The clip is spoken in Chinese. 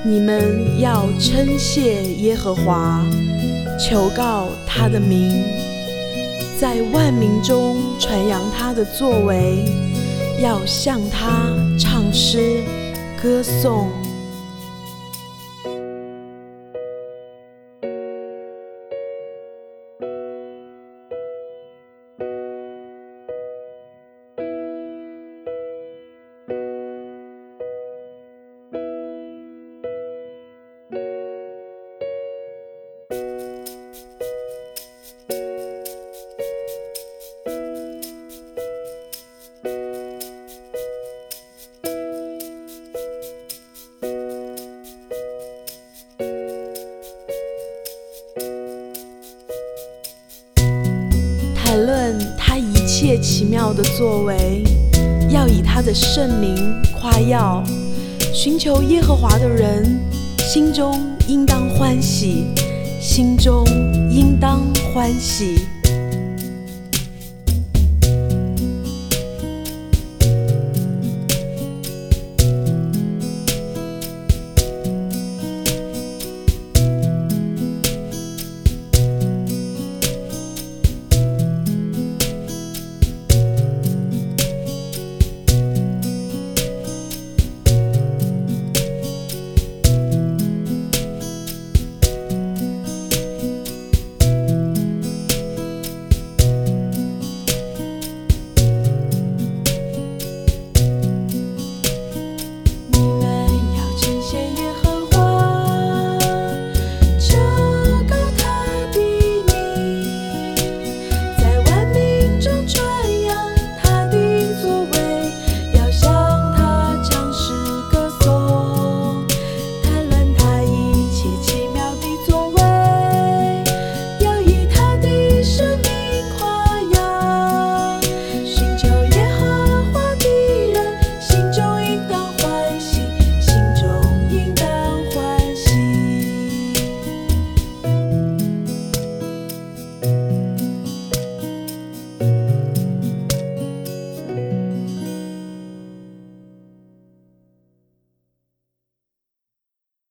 你们要称谢耶和华，求告他的名，在万民中传扬他的作为，要向他唱诗歌颂。谈论他一切奇妙的作为，要以他的圣名夸耀。寻求耶和华的人，心中应当欢喜，心中应当欢喜。